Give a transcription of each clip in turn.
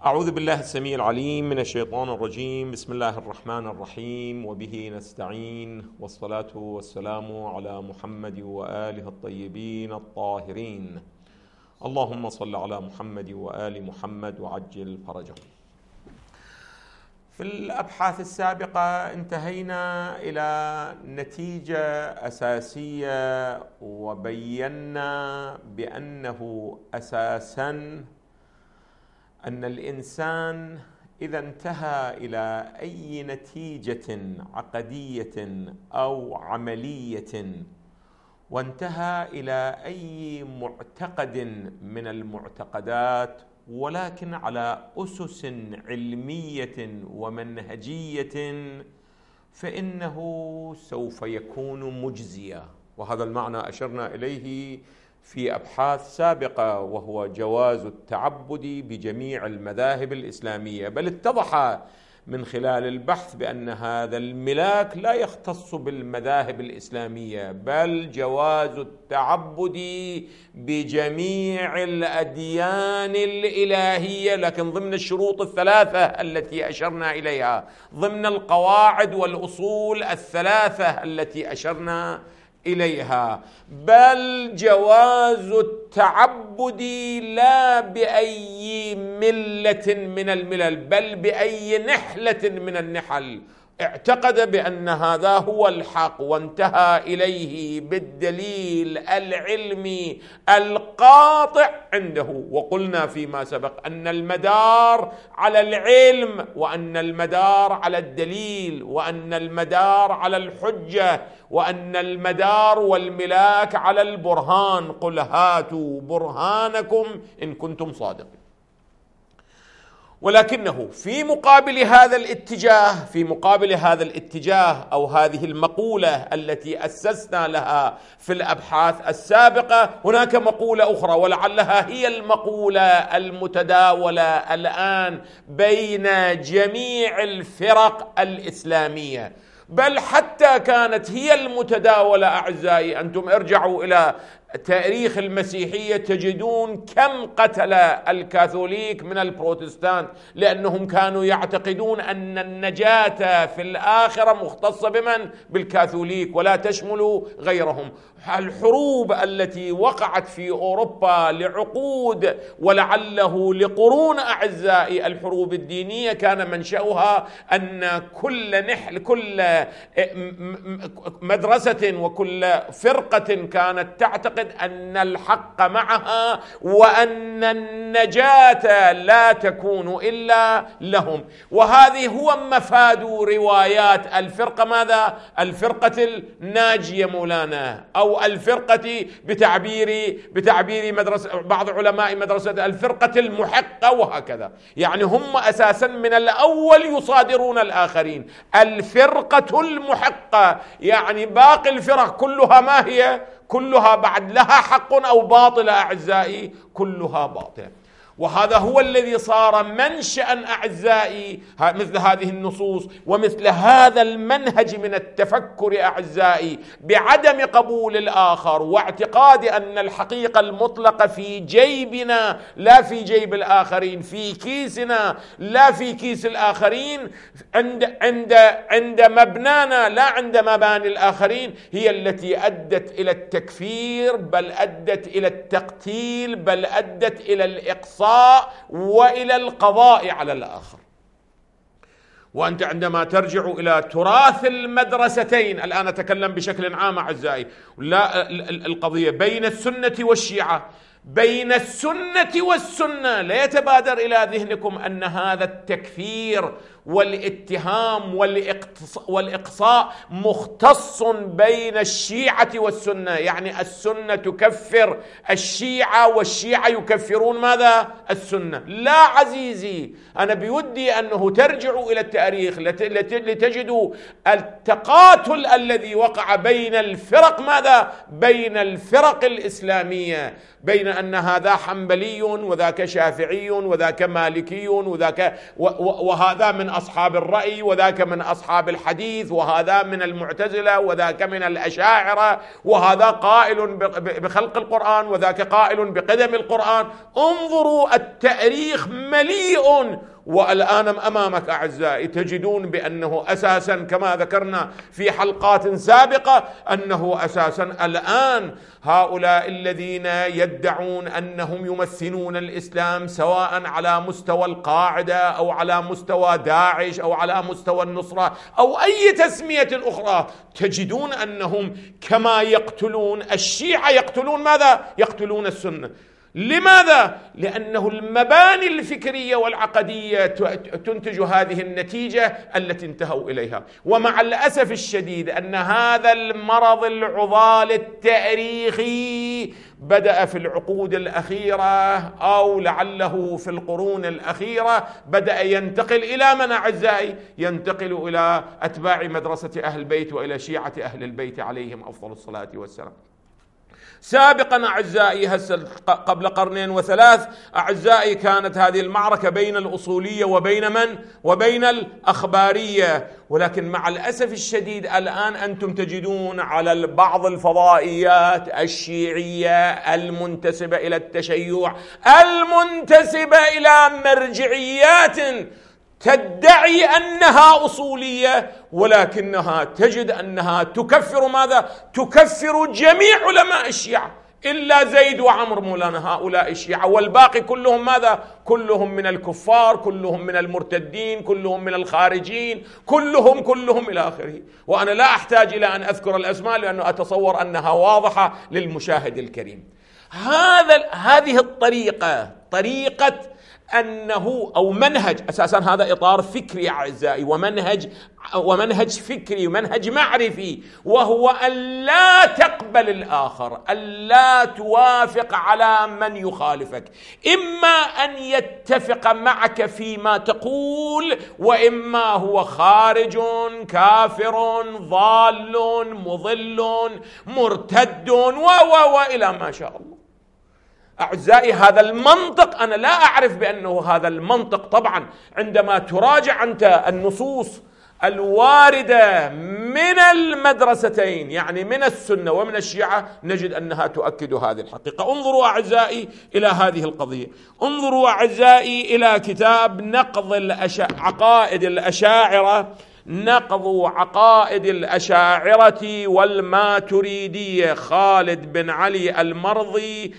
أعوذ بالله السميع العليم من الشيطان الرجيم. بسم الله الرحمن الرحيم، وبه نستعين، والصلاة والسلام على محمد وآله الطيبين الطاهرين. اللهم صل على محمد وآل محمد وعجل فرجهم. في الأبحاث السابقة انتهينا إلى نتيجة أساسية، وبينا بأنه أساساً أن الإنسان إذا انتهى إلى أي نتيجة عقدية أو عملية، وانتهى إلى أي معتقد من المعتقدات، ولكن على أسس علمية ومنهجية، فإنه سوف يكون مجزيا. وهذا المعنى أشرنا إليه في أبحاث سابقة، وهو جواز التعبد بجميع المذاهب الإسلامية. بل اتضح من خلال البحث بأن هذا الملاك لا يختص بالمذاهب الإسلامية، بل جواز التعبد بجميع الأديان الإلهية، لكن ضمن الشروط الثلاثة التي أشرنا إليها، ضمن القواعد والأصول الثلاثة التي أشرنا إليها. بل جواز التعبد لا بأي ملة من الملل، بل بأي نحلة من النحل اعتقد بأن هذا هو الحق وانتهى إليه بالدليل العلمي القاطع عنده. وقلنا فيما سبق أن المدار على العلم، وأن المدار على الدليل، وأن المدار على الحجة، وأن المدار والملاك على البرهان. قل هاتوا برهانكم إن كنتم صادقين. ولكنه في مقابل هذا الاتجاه أو هذه المقولة التي أسسنا لها في الأبحاث السابقة، هناك مقولة أخرى، ولعلها هي المقولة المتداولة الآن بين جميع الفرق الإسلامية، بل حتى كانت هي المتداولة. أعزائي، أنتم ارجعوا إلى تاريخ المسيحية تجدون كم قتل الكاثوليك من البروتستانت، لأنهم كانوا يعتقدون أن النجاة في الآخرة مختصة بمن؟ بالكاثوليك، ولا تشمل غيرهم. الحروب التي وقعت في أوروبا لعقود ولعله لقرون، أعزائي، الحروب الدينية كان منشأها أن كل مدرسة وكل فرقة كانت تعتقد أن الحق معها، وأن النجاة لا تكون إلا لهم. وهذه هو مفاد روايات الفرقة. ماذا؟ الفرقة الناجية مولانا، أو الفرقة بتعبير مدرسة بعض علماء مدرسة الفرقة المحقة، وهكذا. يعني هم أساسا من الأول يصادرون الآخرين. الفرقة المحقة يعني باقي الفرق كلها ما هي؟ كلها بعد لها حق أو باطلة أعزائي؟ كلها باطلة. وهذا هو الذي صار منشأ أعزائي مثل هذه النصوص ومثل هذا المنهج من التفكر أعزائي بعدم قبول الآخر، واعتقاد أن الحقيقة المطلقة في جيبنا لا في جيب الآخرين، في كيسنا لا في كيس الآخرين، عند مبنانا لا عند مباني الآخرين، هي التي أدت إلى التكفير، بل أدت إلى التقتيل، بل أدت إلى الإقصاء وإلى القضاء على الآخر. وأنت عندما ترجع إلى تراث المدرستين، الآن أتكلم بشكل عام أعزائي، لا القضية بين السنة والشيعة، بين السنة والسنة، لا يتبادر إلى ذهنكم أن هذا التكفير والاتهام والإقصاء مختص بين الشيعة والسنة. يعني السنة تكفر الشيعة والشيعة يكفرون ماذا؟ السنة. لا عزيزي، أنا بودي أنه ترجعوا إلى التاريخ لتجدوا التقاتل الذي وقع بين الفرق. ماذا؟ بين الفرق الإسلامية، بين أن هذا حنبلي وذاك شافعي وذاك مالكي وهذا من أصحاب الرأي وذاك من أصحاب الحديث وهذا من المعتزلة وذاك من الأشاعرة وهذا قائل بخلق القرآن وذاك قائل بقدم القرآن. انظروا التاريخ مليء. والآن أمامك أعزائي تجدون بأنه أساسا كما ذكرنا في حلقات سابقة أنه أساسا الآن هؤلاء الذين يدعون أنهم يمثلون الإسلام سواء على مستوى القاعدة أو على مستوى داعش أو على مستوى النصرة أو أي تسمية أخرى، تجدون أنهم كما يقتلون الشيعة يقتلون ماذا؟ يقتلون السنة. لماذا؟ لأنه المباني الفكرية والعقدية تنتج هذه النتيجة التي انتهوا إليها. ومع الأسف الشديد أن هذا المرض العضال التاريخي بدأ في العقود الأخيرة أو لعله في القرون الأخيرة بدأ ينتقل إلى من أعزائي؟ ينتقل إلى أتباع مدرسة أهل البيت وإلى شيعة أهل البيت عليهم أفضل الصلاة والسلام. سابقا أعزائي قبل قرنين وثلاث أعزائي كانت هذه المعركة بين الأصولية وبين من؟ وبين الأخبارية. ولكن مع الأسف الشديد الآن أنتم تجدون على بعض الفضائيات الشيعية المنتسبة إلى التشيع المنتسبة إلى مرجعيات تدعي أنها أصولية ولكنها تجد أنها تكفر ماذا؟ تكفر جميع علماء الشيعة إلا زيد وعمر مولانا هؤلاء الشيعة، والباقي كلهم ماذا؟ كلهم من الكفار، كلهم من المرتدين، كلهم من الخارجين، كلهم إلى آخره. وأنا لا أحتاج إلى أن أذكر الأسماء لأنه أتصور أنها واضحة للمشاهد الكريم. هذه الطريقة طريقة أنه أو منهج أساسا هذا إطار فكري أعزائي ومنهج فكري ومنهج معرفي، وهو أن لا تقبل الآخر، أن لا توافق على من يخالفك، إما أن يتفق معك فيما تقول وإما هو خارج كافر ضال مضل مرتد وإلى ما شاء الله. أعزائي هذا المنطق أنا لا أعرف بأنه هذا المنطق طبعا عندما تراجع أنت النصوص الواردة من المدرستين يعني من السنة ومن الشيعة نجد أنها تؤكد هذه الحقيقة. انظروا أعزائي إلى هذه القضية، انظروا أعزائي إلى كتاب نقض عقائد الأشاعرة، نقض عقائد الأشاعرة والماتريدية، خالد بن علي المرضي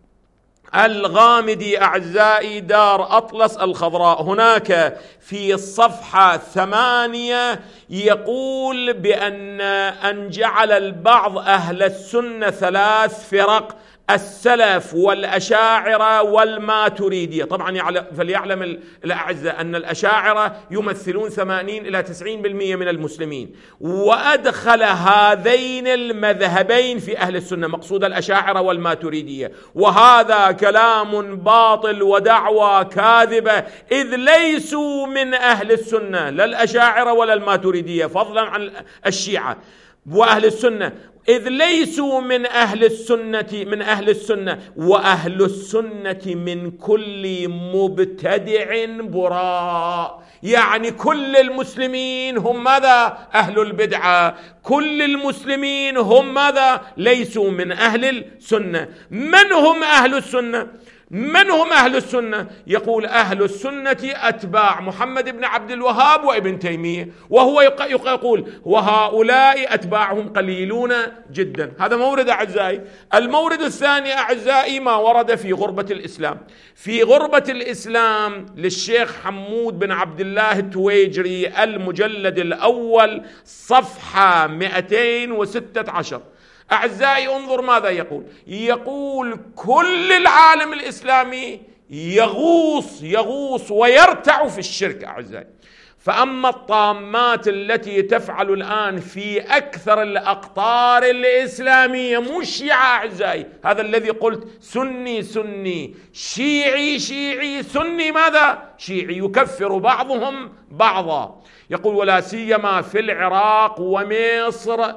الغامدي أعزائي، دار أطلس الخضراء. هناك في الصفحة 8 يقول بأن جعل البعض أهل السنة 3 فرق: السلف والأشاعرة والماتريدية. طبعا فليعلم الأعزاء أن الأشاعرة يمثلون 80 إلى 90% من المسلمين، وأدخل هذين المذهبين في أهل السنة، مقصود الأشاعرة والماتريدية، وهذا كلام باطل ودعوى كاذبة، إذ ليسوا من أهل السنة لا الأشاعرة ولا الماتريدية، فضلا عن الشيعة وأهل السنة، إذ ليسوا من أهل السنة وأهل السنة من كل مبتدع براء. يعني كل المسلمين هم ماذا؟ أهل البدعة، كل المسلمين هم ماذا؟ ليسوا من أهل السنة. من هم أهل السنة؟ من هم أهل السنة؟ يقول أهل السنة أتباع محمد بن عبد الوهاب وابن تيمية، وهو يقول وهؤلاء أتباعهم قليلون جدا. هذا مورد أعزائي. المورد الثاني أعزائي ما ورد في غربة الإسلام. في غربة الإسلام للشيخ حمود بن عبد الله التويجري، المجلد الأول صفحة 216. أعزائي انظر ماذا يقول. يقول كل العالم الإسلامي يغوص ويرتع في الشرك أعزائي. فأما الطامات التي تفعل الآن في أكثر الأقطار الإسلامية، مو الشيعة أعزائي، هذا الذي قلت سني شيعي سني ماذا؟ شيعي، يكفر بعضهم بعضا. يقول ولا سيما في العراق ومصر،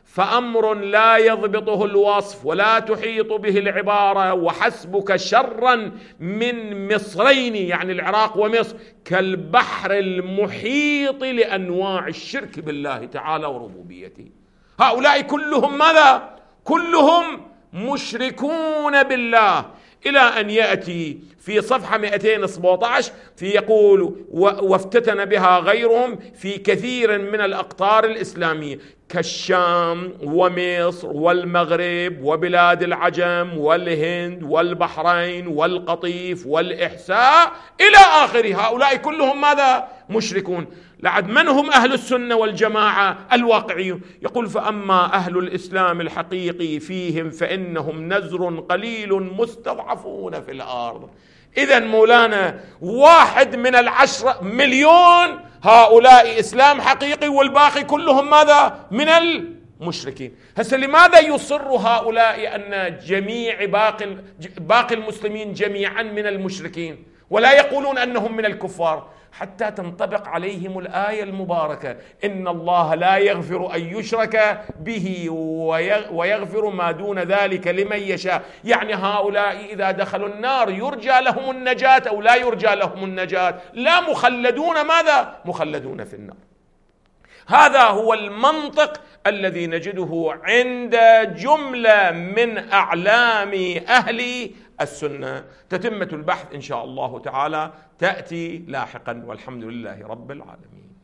فأمر لا يضبطه الوصف ولا تحيط به العبارة، وحسبك شرا من مصرين، يعني العراق ومصر، كالبحر المحيط لأنواع الشرك بالله تعالى وربوبيته. هؤلاء كلهم ماذا؟ كلهم مشركون بالله، إلى أن يأتي في صفحة 217 يقول: وافتتن بها غيرهم في كثير من الأقطار الإسلامية كالشام ومصر والمغرب وبلاد العجم والهند والبحرين والقطيف والإحساء إلى آخره. هؤلاء كلهم ماذا؟ مشركون. لعد من هم أهل السنة والجماعة الواقعيون؟ يقول: فأما أهل الإسلام الحقيقي فيهم فإنهم نزر قليل مستضعفون في الأرض. إذن مولانا 1 من 10 مليون هؤلاء إسلام حقيقي، والباقي كلهم ماذا؟ من المشركين. هسه لماذا يصر هؤلاء أن جميع باقي المسلمين جميعا من المشركين ولا يقولون أنهم من الكفار؟ حتى تنطبق عليهم الآية المباركة: إن الله لا يغفر أن يشرك به ويغفر ما دون ذلك لمن يشاء. يعني هؤلاء إذا دخلوا النار يرجى لهم النجاة أو لا يرجى لهم النجاة؟ لا، مخلدون ماذا؟ مخلدون في النار. هذا هو المنطق الذي نجده عند جملة من أعلام أهل السنة. تتمة البحث إن شاء الله تعالى تأتي لاحقا، والحمد لله رب العالمين.